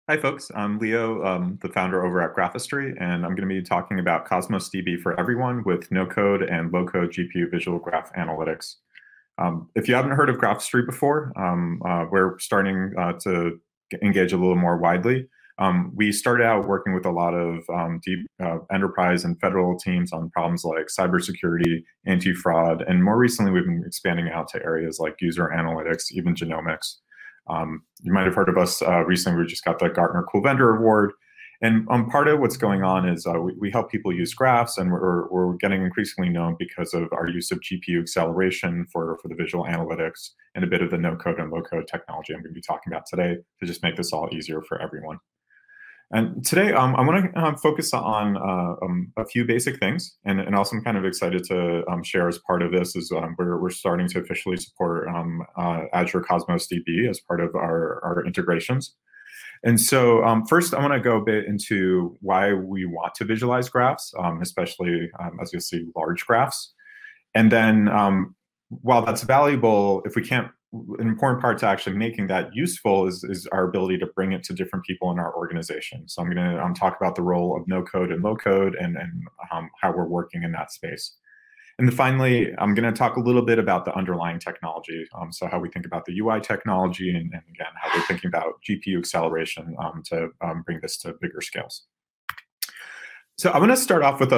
Hi, folks. I'm Leo, the founder over at Graphistry, and I'm going to be talking about Cosmos DB for everyone with no-code and low-code GPU visual graph analytics. If you haven't heard of Graphistry before, we're starting to engage a little more widely. We started out working with a lot of deep enterprise and federal teams on problems like cybersecurity, anti-fraud, and more recently we've been expanding out to areas like user analytics, even genomics. You might have heard of us recently. We just got the Gartner Cool Vendor Award. And part of what's going on is we help people use graphs, and we're getting increasingly known because of our use of GPU acceleration for the visual analytics and a bit of the no-code and low-code technology I'm going to be talking about today to just make this all easier for everyone. And today, I want to focus on a few basic things, and also I'm kind of excited to share as part of this is we're starting to officially support Azure Cosmos DB as part of our integrations. And so first, I want to go a bit into why we want to visualize graphs, especially as you'll see, large graphs. And then while that's valuable, if we can't, an important part to actually making that useful is our ability to bring it to different people in our organization. So I'm going to talk about the role of no code and low code and how we're working in that space. And then finally, I'm going to talk a little bit about the underlying technology. So how we think about the UI technology and again, how we're thinking about GPU acceleration to bring this to bigger scales. So I'm going to start off with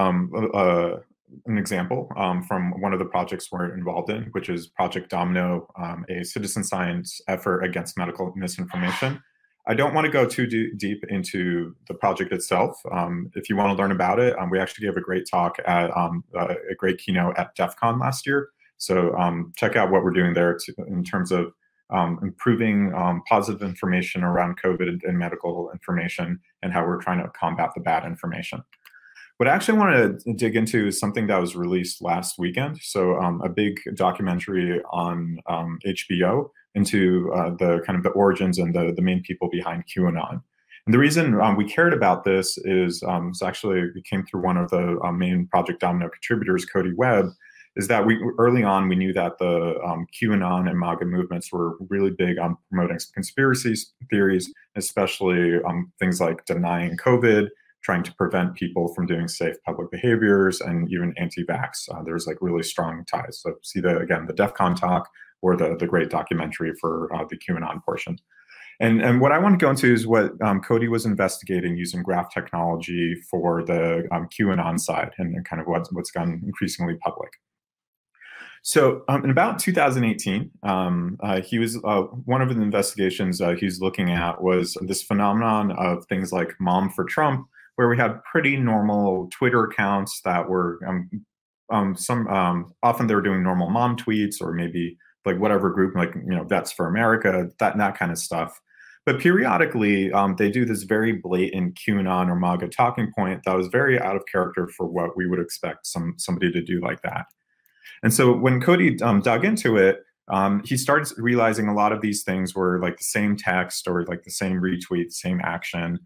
an example from one of the projects we're involved in, which is Project Domino, a citizen science effort against medical misinformation. I don't want to go too deep into the project itself. If you want to learn about it, we actually gave a great talk at a great keynote at DEF CON last year. So check out what we're doing there in terms of improving positive information around COVID and medical information and how we're trying to combat the bad information. What I actually want to dig into is something that was released last weekend. So a big documentary on HBO into the kind of the origins and the main people behind QAnon. And the reason we cared about this is actually it came through one of the main Project Domino contributors, Cody Webb, is that early on we knew that the QAnon and MAGA movements were really big on promoting conspiracy theories, especially things like denying COVID, trying to prevent people from doing safe public behaviors, and even anti-vax. There's like really strong ties. So see the DEF CON talk or the great documentary for the QAnon portion. And what I want to go into is what Cody was investigating using graph technology for the QAnon side and kind of what's gone increasingly public. So in about 2018, he was one of the investigations he's looking at was this phenomenon of things like Mom for Trump, where we had pretty normal Twitter accounts that were often they were doing normal mom tweets or maybe like whatever group, like, Vets for America, that kind of stuff. But periodically, they do this very blatant QAnon or MAGA talking point that was very out of character for what we would expect somebody to do like that. And so when Cody dug into it, he started realizing a lot of these things were like the same text or like the same retweet, same action.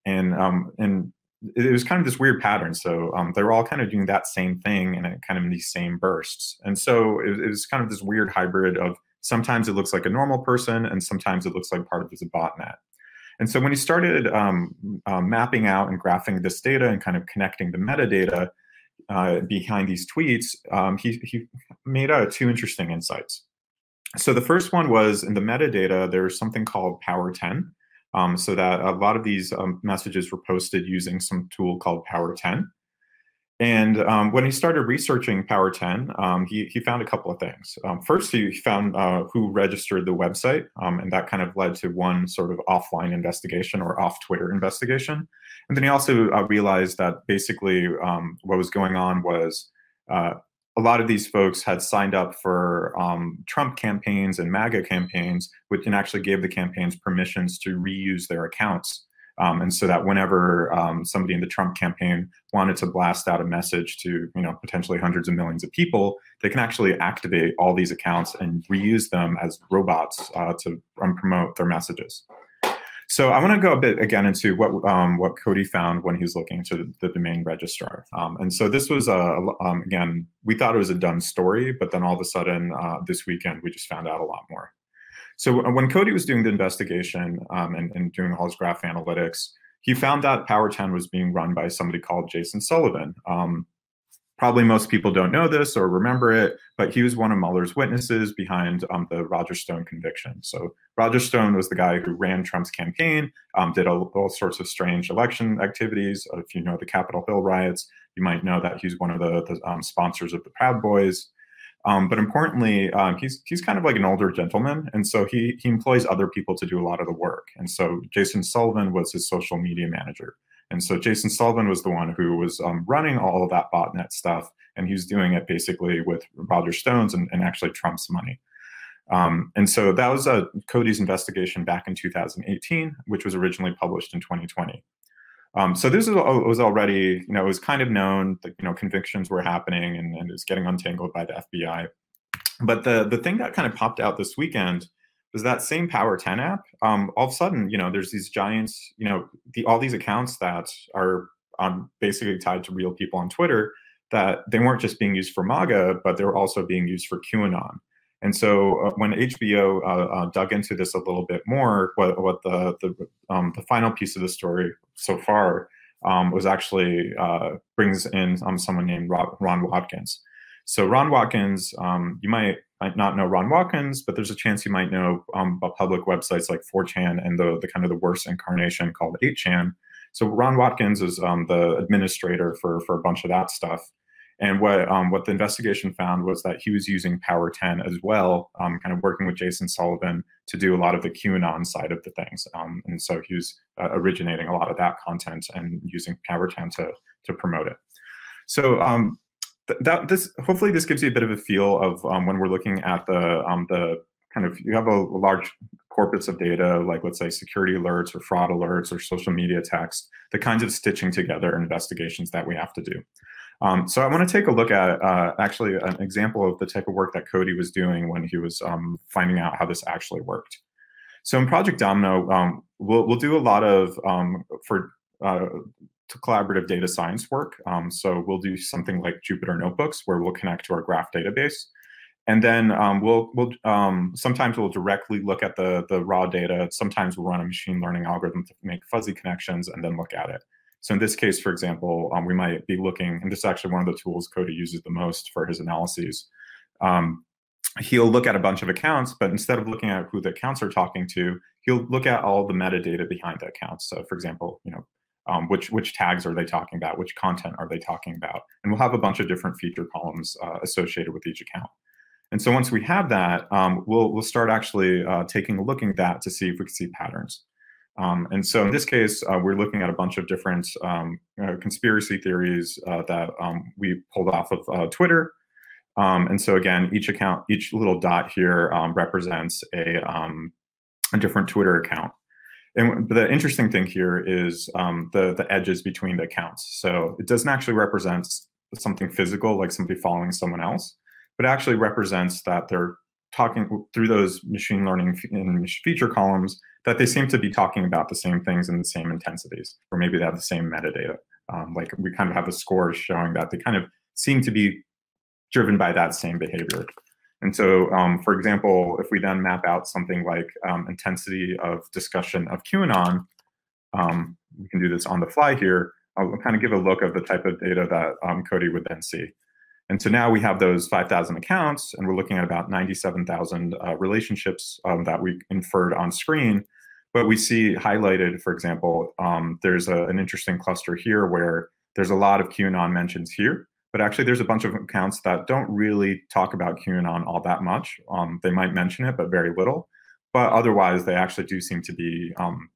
And it was kind of this weird pattern. So they were all kind of doing that same thing and kind of in these same bursts. And so it was kind of this weird hybrid of sometimes it looks like a normal person and sometimes it looks like part of a botnet. And so when he started mapping out and graphing this data and kind of connecting the metadata behind these tweets, he made two interesting insights. So the first one was in the metadata, there's something called Power 10. So that a lot of these messages were posted using some tool called Power 10. And when he started researching Power 10, he found a couple of things. First, he found who registered the website, and that kind of led to one sort of offline investigation or off-Twitter investigation. And then he also realized that basically what was going on was a lot of these folks had signed up for Trump campaigns and MAGA campaigns, which actually gave the campaigns permissions to reuse their accounts. And so that whenever somebody in the Trump campaign wanted to blast out a message to potentially hundreds of millions of people, they can actually activate all these accounts and reuse them as robots to promote their messages. So I want to go a bit again into what Cody found when he was looking into the domain registrar. And so this was, again, we thought it was a done story, but then all of a sudden this weekend, we just found out a lot more. So when Cody was doing the investigation and doing all his graph analytics, he found that Power 10 was being run by somebody called Jason Sullivan. Probably most people don't know this or remember it, but he was one of Mueller's witnesses behind the Roger Stone conviction. So Roger Stone was the guy who ran Trump's campaign, did all sorts of strange election activities. If you know the Capitol Hill riots, you might know that he's one of the sponsors of the Proud Boys. But importantly, he's kind of like an older gentleman, and so he employs other people to do a lot of the work. And so Jason Sullivan was his social media manager. And so Jason Sullivan was the one who was running all of that botnet stuff, and he was doing it basically with Roger Stone's and actually Trump's money. And so that was Cody's investigation back in 2018, which was originally published in 2020. So this was already, it was kind of known that, convictions were happening and it was getting untangled by the FBI. But the thing that kind of popped out this weekend was that same Power 10 app. All of a sudden, there's these giants, all these accounts that are basically tied to real people on Twitter, that they weren't just being used for MAGA, but they were also being used for QAnon. And so when HBO dug into this a little bit more, what the final piece of the story so far was actually brings in someone named Ron Watkins. So Ron Watkins, you might not know Ron Watkins, but there's a chance you might know public websites like 4chan and the kind of the worst incarnation called 8chan. So Ron Watkins is the administrator for a bunch of that stuff. And what the investigation found was that he was using Power 10 as well, kind of working with Jason Sullivan to do a lot of the QAnon side of the things. And so he was originating a lot of that content and using Power 10 to promote it. So hopefully this gives you a bit of a feel of when we're looking at the kind of, you have a large corpus of data, like let's say security alerts or fraud alerts or social media text, the kinds of stitching together investigations that we have to do. So I want to take a look at actually an example of the type of work that Cody was doing when he was finding out how this actually worked. So in Project Domino, we'll do a lot of collaborative data science work. So we'll do something like Jupyter Notebooks, where we'll connect to our graph database. And then sometimes we'll directly look at the raw data. Sometimes we'll run a machine learning algorithm to make fuzzy connections and then look at it. So in this case, for example, we might be looking, and this is actually one of the tools Cody uses the most for his analyses. He'll look at a bunch of accounts, but instead of looking at who the accounts are talking to, he'll look at all the metadata behind the accounts. So for example, which tags are they talking about? Which content are they talking about? And we'll have a bunch of different feature columns associated with each account. And so once we have that, we'll start actually taking a look at that to see if we can see patterns. And so in this case, we're looking at a bunch of different conspiracy theories that we pulled off of Twitter. And so again, each little dot here represents a different Twitter account. And the interesting thing here is the edges between the accounts. So it doesn't actually represent something physical, like somebody following someone else, but it actually represents that they're talking through those machine learning and feature columns, that they seem to be talking about the same things in the same intensities, or maybe they have the same metadata. Like we kind of have a score showing that they kind of seem to be driven by that same behavior. And so, for example, if we then map out something like intensity of discussion of QAnon, we can do this on the fly here. I'll kind of give a look of the type of data that Cody would then see. And so now we have those 5,000 accounts, and we're looking at about 97,000 relationships that we inferred on screen. But we see highlighted, for example, there's an interesting cluster here where there's a lot of QAnon mentions here, but actually there's a bunch of accounts that don't really talk about QAnon all that much. They might mention it, but very little. But otherwise, they actually do seem to be,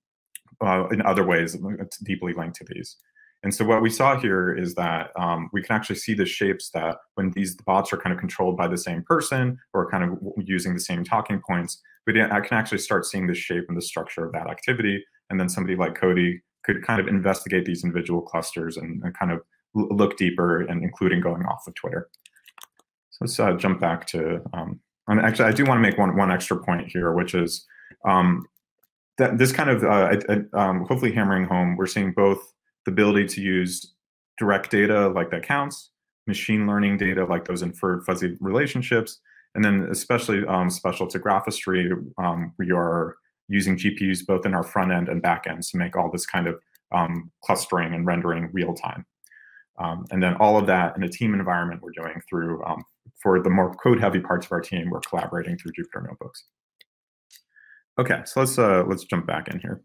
in other ways, deeply linked to these. And so what we saw here is that we can actually see the shapes that when these bots are kind of controlled by the same person or kind of using the same talking points, I can actually start seeing the shape and the structure of that activity. And then somebody like Cody could kind of investigate these individual clusters and kind of look deeper, and including going off of Twitter. So let's jump back to, and actually I do want to make one extra point here, which is that this kind of, hopefully hammering home, we're seeing both the ability to use direct data like the accounts, machine learning data like those inferred fuzzy relationships, And then especially special to Graphistry, we are using GPUs both in our front end and back end to make all this kind of clustering and rendering real time. And then all of that in a team environment we're doing through, for the more code heavy parts of our team, we're collaborating through Jupyter Notebooks. Okay, so let's jump back in here.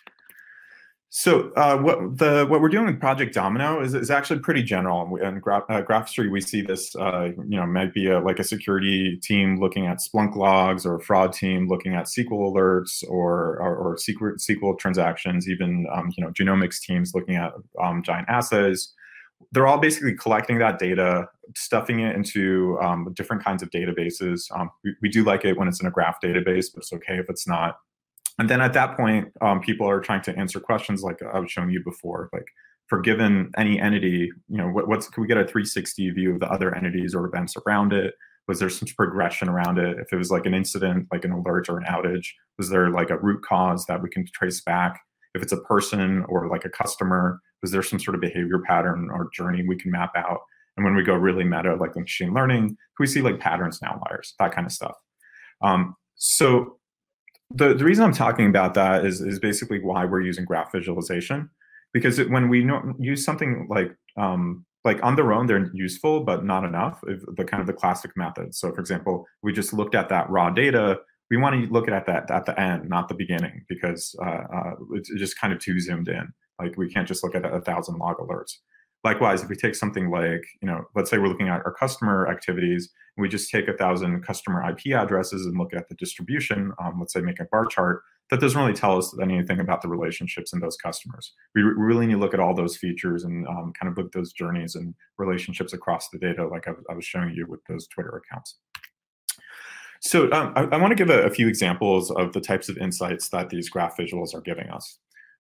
So what we're doing with Project Domino is actually pretty general. In Graphistry, we see this, might be like a security team looking at Splunk logs, or a fraud team looking at SQL alerts, or secret SQL transactions, even genomics teams looking at giant assays. They're all basically collecting that data, stuffing it into different kinds of databases. We do like it when it's in a graph database, but it's okay if it's not. And then at that point, people are trying to answer questions like I was showing you before, like for given any entity, can we get a 360 view of the other entities or events around it? Was there some progression around it? If it was like an incident, like an alert or an outage, was there like a root cause that we can trace back? If it's a person or like a customer, was there some sort of behavior pattern or journey we can map out? And when we go really meta, like machine learning, can we see like patterns and outliers, that kind of stuff? So the reason I'm talking about that is basically why we're using graph visualization, because when we use something like on their own, they're useful, but not enough, the kind of the classic method. So for example, we just looked at that raw data. We want to look at that at the end, not the beginning, because it's just kind of too zoomed in. Like we can't just look at 1,000 log alerts. Likewise, if we take something like, let's say we're looking at our customer activities, and we just take 1,000 customer IP addresses and look at the distribution, let's say make a bar chart, that doesn't really tell us anything about the relationships in those customers. We really need to look at all those features and kind of look at those journeys and relationships across the data, like I was showing you with those Twitter accounts. So I want to give a few examples of the types of insights that these graph visuals are giving us.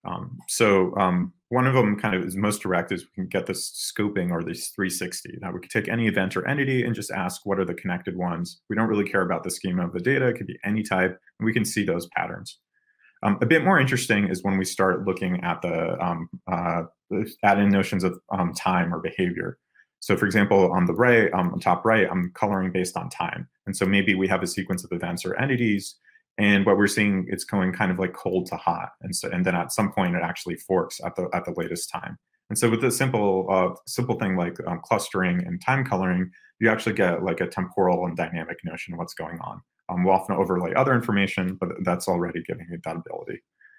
One of them kind of is most direct is we can get this scoping, or this 360. Now we could take any event or entity and just ask what are the connected ones. We don't really care about the schema of the data. It could be any type, and we can see those patterns. A bit more interesting is when we start looking at the add in notions of time or behavior. So for example, on the right, on top right, I'm coloring based on time. And so maybe we have a sequence of events or entities, and what we're seeing, it's going kind of like cold to hot. And then at some point it actually forks at the latest time. And so with this simple thing like clustering and time coloring, you actually get like a temporal and dynamic notion of what's going on. We'll often overlay other information, but that's already giving you that ability.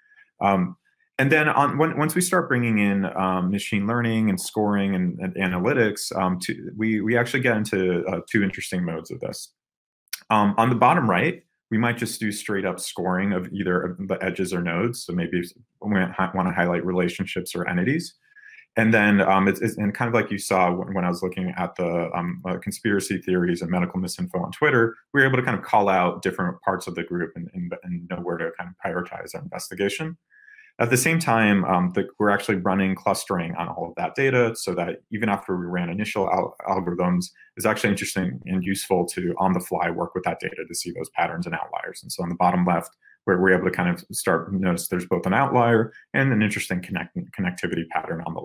And then once we start bringing in machine learning and scoring and analytics, we actually get into two interesting modes of this. On the bottom right, we might just do straight up scoring of either the edges or nodes. So maybe we want to highlight relationships or entities. And then it's kind of like you saw when I was looking at the conspiracy theories and medical misinfo on Twitter, we were able to kind of call out different parts of the group and know where to kind of prioritize our investigation. At the same time, we're actually running clustering on all of that data, so that even after we ran initial algorithms, it's actually interesting and useful to on the fly work with that data to see those patterns and outliers. And so on the bottom left, where we're able to kind of notice there's both an outlier and an interesting connectivity pattern on the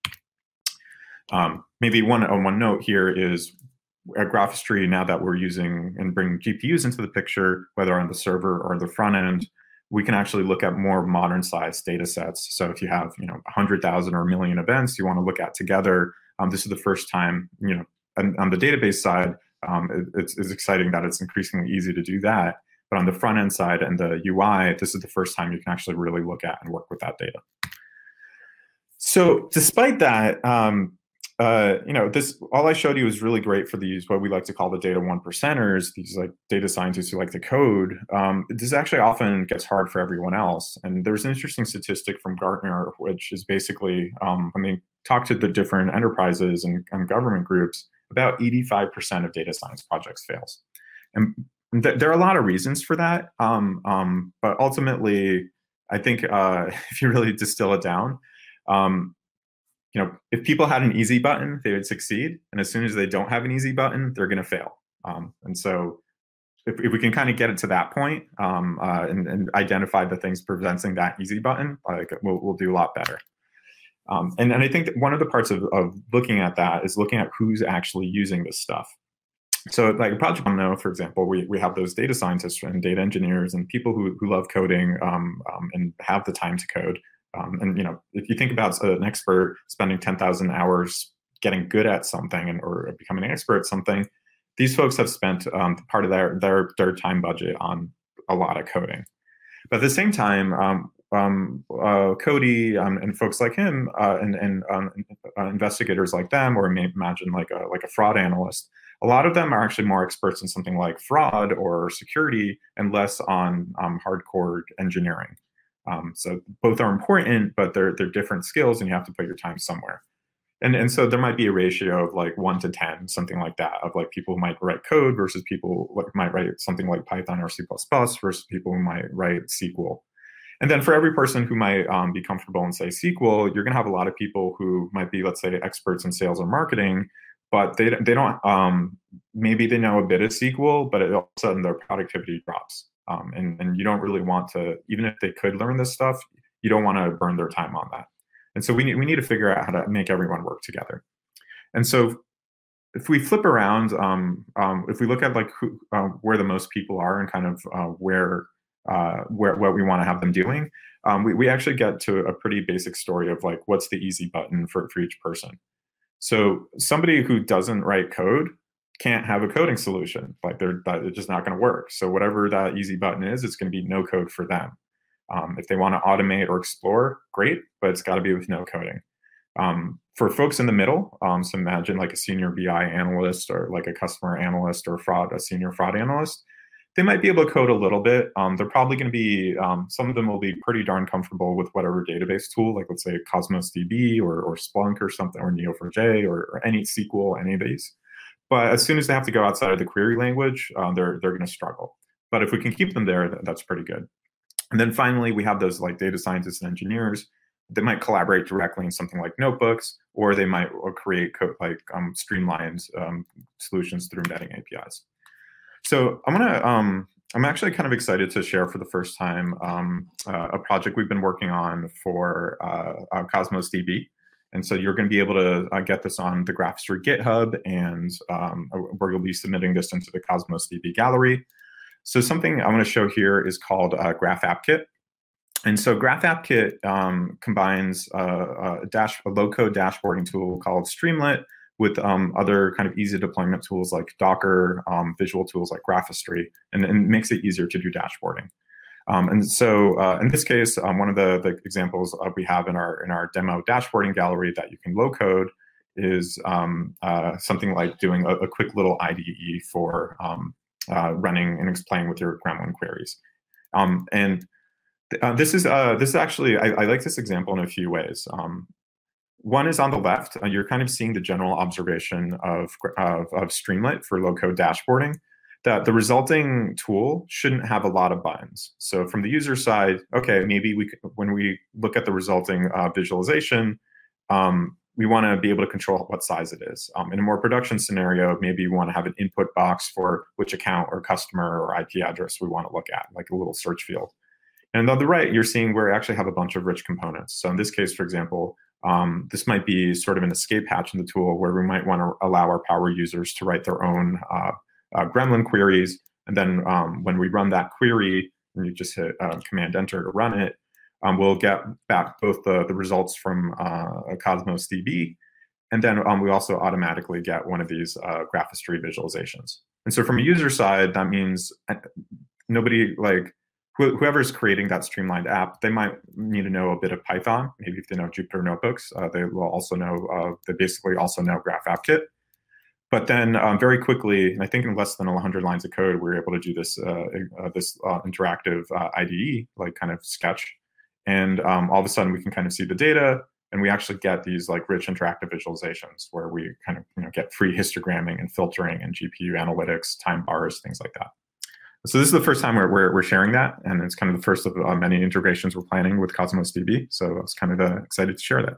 left. Maybe one note here is at Graphistry, now that we're using and bringing GPUs into the picture, whether on the server or the front end, we can actually look at more modern sized data sets. So if you have 100,000 or 1 million events you want to look at together, this is the first time, on the database side, it's exciting that it's increasingly easy to do that. But on the front end side and the UI, this is the first time you can actually really look at and work with that data. So despite that, this all I showed you is really great for these, what we like to call the data 1%ers, these like data scientists who like to code. This actually often gets hard for everyone else. And there's an interesting statistic from Gartner, which is basically, when they talk to the different enterprises and government groups, about 85% of data science projects fails. And there are a lot of reasons for that. But ultimately, I think if you really distill it down, if people had an easy button, they would succeed. And as soon as they don't have an easy button, they're going to fail. And so if we can kind of get it to that point and identify the things preventing that easy button, we'll do a lot better. And I think that one of the parts of looking at that is looking at who's actually using this stuff. So like a project I know, for example, we have those data scientists and data engineers and people who love coding and have the time to code. And you know, if you think about an expert spending 10,000 hours getting good at something or becoming an expert at something, these folks have spent part of their time budget on a lot of coding. But at the same time, Cody and folks like him and investigators like them, or imagine like a fraud analyst, a lot of them are actually more experts in something like fraud or security and less on hardcore engineering. So both are important, but they're different skills, and you have to put your time somewhere. And so there might be a ratio of like 1 to 10, something like that, of like people who might write code versus people who might write something like Python or C++ versus people who might write SQL. And then for every person who might be comfortable in, say, SQL, you're going to have a lot of people who might be, let's say, experts in sales or marketing, but they don't, maybe they know a bit of SQL, but all of a sudden their productivity drops. And you don't really want to, even if they could learn this stuff, you don't want to burn their time on that. And so we need to figure out how to make everyone work together. And so if we flip around, if we look at like where the most people are and kind of where what we want to have them doing, we actually get to a pretty basic story of like what's the easy button for each person. So somebody who doesn't write code can't have a coding solution. Like they're just not going to work. So whatever that easy button is, it's going to be no code for them. If they want to automate or explore, great, but it's got to be with no coding. For folks in the middle, so imagine like a senior BI analyst or like a customer analyst or a senior fraud analyst, they might be able to code a little bit. They're probably going to be, some of them will be pretty darn comfortable with whatever database tool, like let's say Cosmos DB or Splunk or something, or Neo4j or any SQL, any of these. But as soon as they have to go outside of the query language, they're going to struggle. But if we can keep them there, that's pretty good. And then finally, we have those like data scientists and engineers. They might collaborate directly in something like notebooks, or they might create code like streamlined solutions through embedding APIs. So I'm actually kind of excited to share for the first time a project we've been working on for Cosmos DB. And so you're going to be able to get this on the Graphstreet GitHub, and where you'll be submitting this into the Cosmos DB gallery. So something I want to show here is called Graph App Kit. And so Graph App Kit combines a low-code dashboarding tool called Streamlit with other kind of easy deployment tools like Docker, visual tools like Graphistry, and makes it easier to do dashboarding. And so in this case, one of the examples we have in our demo dashboarding gallery that you can low code is something like doing a quick little IDE for running and playing with your Gremlin queries. This is actually, I like this example in a few ways. One is on the left. You're kind of seeing the general observation of Streamlit for low-code dashboarding, that the resulting tool shouldn't have a lot of buttons. So from the user side, okay, maybe when we look at the resulting visualization, we want to be able to control what size it is. In a more production scenario, maybe you want to have an input box for which account or customer or IP address we want to look at, like a little search field. And on the right, you're seeing where we actually have a bunch of rich components. So in this case, for example, this might be sort of an escape hatch in the tool where we might want to allow our power users to write their own Gremlin queries. And then when we run that query, and you just hit Command Enter to run it, we'll get back both the results from Cosmos DB, and then we also automatically get one of these Graphistry visualizations. And so from a user side, that means nobody, like whoever's creating that streamlined app, they might need to know a bit of Python. Maybe if they know Jupyter Notebooks, they will also know, they basically also know Graph App Kit. But then very quickly, and I think in less than 100 lines of code, we were able to do this interactive IDE, like kind of sketch. And all of a sudden we can kind of see the data, and we actually get these like rich interactive visualizations where we kind of get free histogramming and filtering and GPU analytics, time bars, things like that. So this is the first time we're sharing that, and it's kind of the first of many integrations we're planning with Cosmos DB. So I was kind of excited to share that.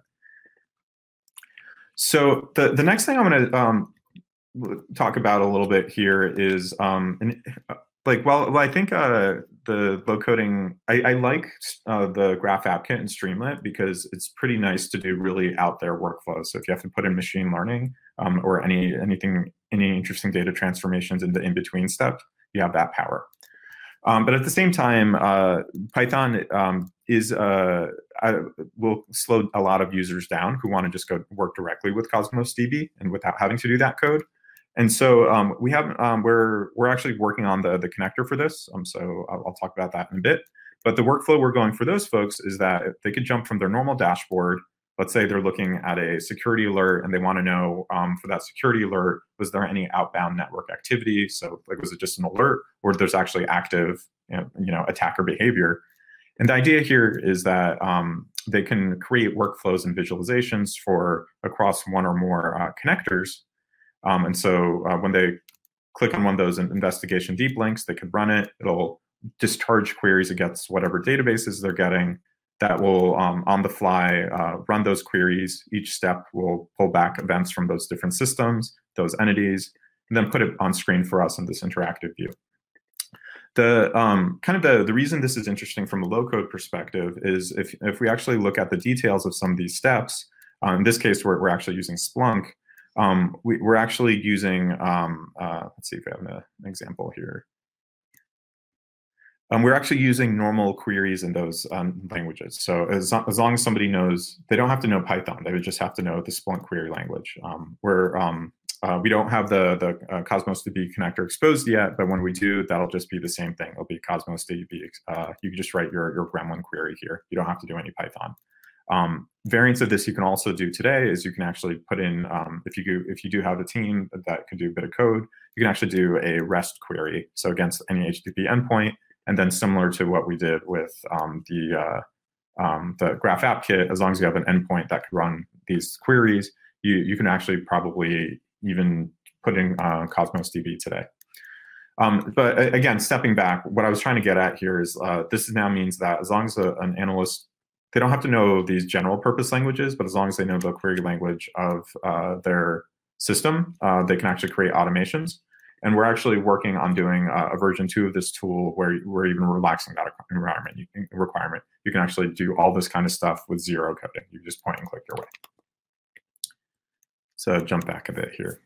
So the next thing I'm going to talk about a little bit here is well, I think the low coding, I like the Graph App Kit and Streamlit because it's pretty nice to do really out there workflows. So if you have to put in machine learning or anything any interesting data transformations in the in-between step, you have that power. But at the same time, Python will slow a lot of users down who want to just go work directly with Cosmos DB and without having to do that code. And so we're actually working on the connector for this. So I'll talk about that in a bit. But the workflow we're going for those folks is that if they could jump from their normal dashboard. Let's say they're looking at a security alert and they want to know for that security alert, was there any outbound network activity? So like, was it just an alert, or there's actually active attacker behavior? And the idea here is that they can create workflows and visualizations for across one or more connectors. And so when they click on one of those investigation deep links, they could run it. It'll discharge queries against whatever databases they're getting. That will, on the fly, run those queries. Each step will pull back events from those different systems, those entities, and then put it on screen for us in this interactive view. The reason this is interesting from a low-code perspective is if we actually look at the details of some of these steps, in this case, we're actually using Splunk. We're actually using, let's see if we have an example here. We're actually using normal queries in those languages. So as long as somebody knows, they don't have to know Python. They would just have to know the Splunk query language. We don't have the Cosmos DB connector exposed yet, but when we do, that'll just be the same thing. It'll be Cosmos DB. You can just write your Gremlin query here. You don't have to do any Python. Variants of this you can also do today is you can actually put in, if you do have a team that can do a bit of code, you can actually do a REST query. So against any HTTP endpoint. And then similar to what we did with the Graph App Kit, as long as you have an endpoint that could run these queries, you can actually probably even put in Cosmos DB today. But again, stepping back, what I was trying to get at here is this now means that as long as an analyst, they don't have to know these general purpose languages, but as long as they know the query language of their system, they can actually create automations. And we're actually working on doing a version 2 of this tool where we're even relaxing that requirement. You can actually do all this kind of stuff with zero coding. You just point and click your way. So jump back a bit here.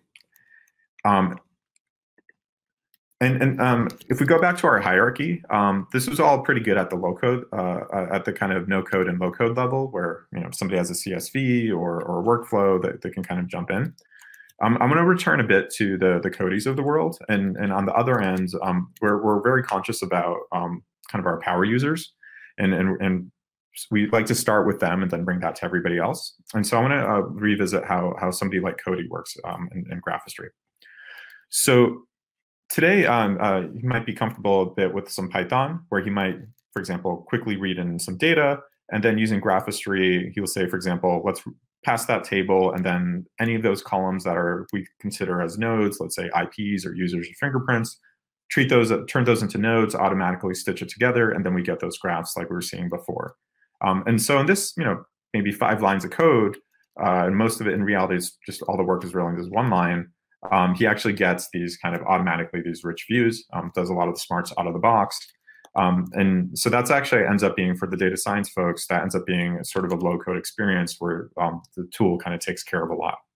If we go back to our hierarchy, this was all pretty good at the low code, at the kind of no code and low code level, where if somebody has a CSV or a workflow that they can kind of jump in. I'm going to return a bit to the Codys of the world, and on the other end, we're very conscious about kind of our power users, and we like to start with them and then bring that to everybody else. And so I want to revisit how somebody like Cody works in Graphistry. So today, he might be comfortable a bit with some Python, where he might, for example, quickly read in some data, and then using Graphistry, he will say, for example, let's pass that table, and then any of those columns that we consider as nodes, let's say IPs or users or fingerprints, turn those into nodes, automatically stitch it together, and then we get those graphs like we were seeing before. And so in this, maybe 5 lines of code, and most of it in reality is just all the work is really this one line. He actually gets these kind of automatically these rich views, does a lot of the smarts out of the box. And so that's actually ends up being, for the data science folks, that ends up being sort of a low code experience where the tool kind of takes care of a lot.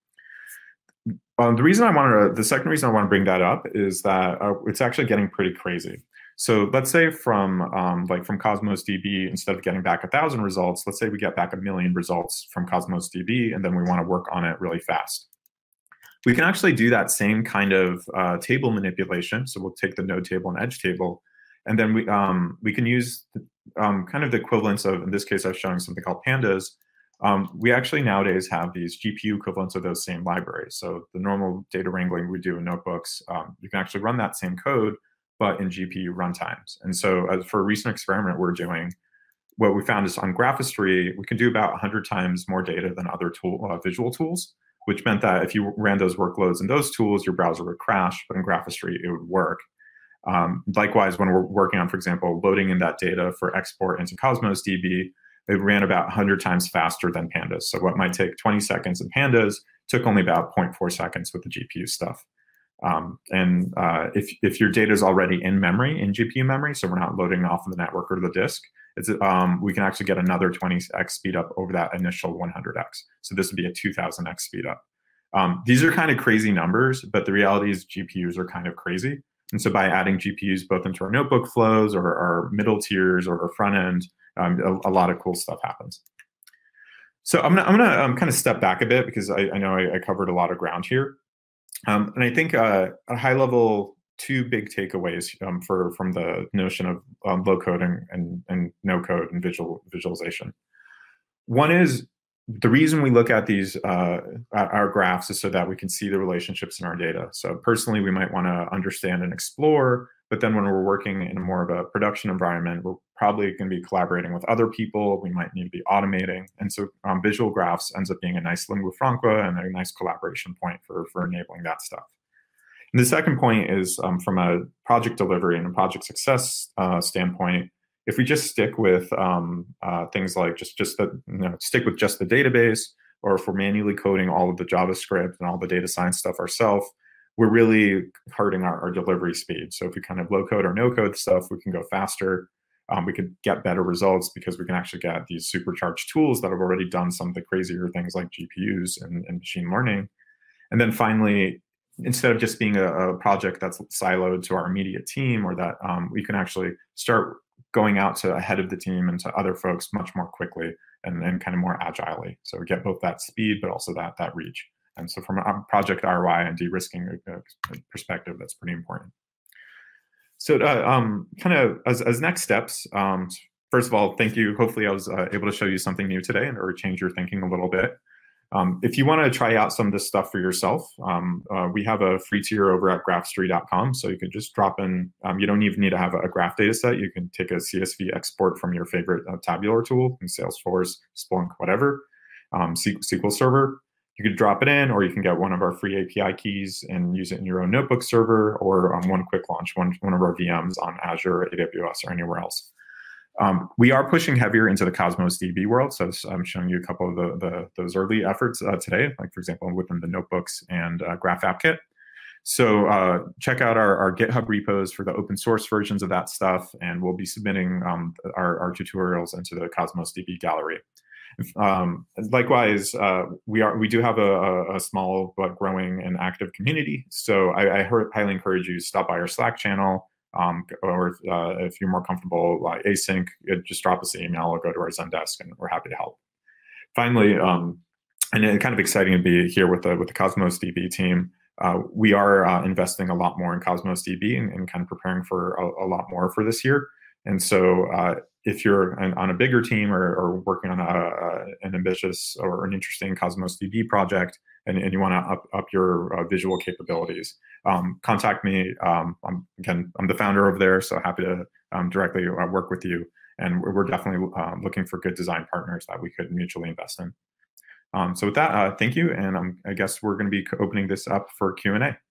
The second reason I want to bring that up is that it's actually getting pretty crazy. So let's say from Cosmos DB, instead of getting back 1,000 results, let's say we get back 1 million results from Cosmos DB, and then we want to work on it really fast. We can actually do that same kind of table manipulation. So we'll take the node table and edge table, and then we can use kind of the equivalents of, in this case, I was showing something called pandas. We actually nowadays have these GPU equivalents of those same libraries. So the normal data wrangling we do in notebooks, you can actually run that same code, but in GPU runtimes. And so for a recent experiment we're doing, what we found is on Graphistry, we can do about 100 times more data than other visual tools, which meant that if you ran those workloads in those tools, your browser would crash, but in Graphistry, it would work. Likewise, when we're working on, for example, loading in that data for export into Cosmos DB, it ran about 100 times faster than Pandas. So what might take 20 seconds in Pandas took only about 0.4 seconds with the GPU stuff. If your data is already in memory, in GPU memory, so we're not loading off of the network or the disk, we can actually get another 20x speed up over that initial 100x. So this would be a 2000x speed up. These are kind of crazy numbers, but the reality is GPUs are kind of crazy. And so by adding GPUs both into our notebook flows or our middle tiers or our front end, a lot of cool stuff happens. So I'm gonna kind of step back a bit because I know I covered a lot of ground here. And I think at a high level, two big takeaways from the notion of low code and no code and visualization. One is the reason we look at these at our graphs is so that we can see the relationships in our data. So personally, we might want to understand and explore, but then when we're working in more of a production environment, we're probably going to be collaborating with other people. We might need to be automating. And so visual graphs ends up being a nice lingua franca and a nice collaboration point for enabling that stuff. And the second point is from a project delivery and a project success standpoint, if we just stick with things like stick with just the database, or if we're manually coding all of the JavaScript and all the data science stuff ourselves, we're really hurting our delivery speed. So if we kind of low code or no code stuff, we can go faster. We could get better results because we can actually get these supercharged tools that have already done some of the crazier things like GPUs and machine learning. And then finally, instead of just being a project that's siloed to our immediate team, or that we can actually start going out to ahead of the team and to other folks much more quickly and kind of more agilely. So we get both that speed, but also that reach. And so from a project ROI and de-risking perspective, that's pretty important. So kind of as next steps, first of all, thank you. Hopefully I was able to show you something new today or change your thinking a little bit. If you want to try out some of this stuff for yourself, we have a free tier over at graphstreet.com. So you can just drop in, you don't even need to have a graph data set. You can take a CSV export from your favorite tabular tool in Salesforce, Splunk, whatever, SQL Server. You could drop it in, or you can get one of our free API keys and use it in your own notebook server, or on one quick launch, one of our VMs on Azure, AWS, or anywhere else. We are pushing heavier into the Cosmos DB world. So I'm showing you a couple of those early efforts today, like for example, within the notebooks and Graph App Kit. So check out our GitHub repos for the open source versions of that stuff, and we'll be submitting our tutorials into the Cosmos DB gallery. Likewise, we do have a small but growing and active community. So I highly encourage you to stop by our Slack channel. Or if you're more comfortable async, just drop us an email or go to our Zendesk, and we're happy to help. Finally, and it's kind of exciting to be here with the Cosmos DB team. We are investing a lot more in Cosmos DB and kind of preparing for a lot more for this year. And so if you're on a bigger team or working on an ambitious or an interesting Cosmos DB project, and you want to up your visual capabilities, contact me. I'm the founder over there, so happy to directly work with you. And we're definitely looking for good design partners that we could mutually invest in. So with that, thank you. And I guess we're going to be opening this up for Q&A.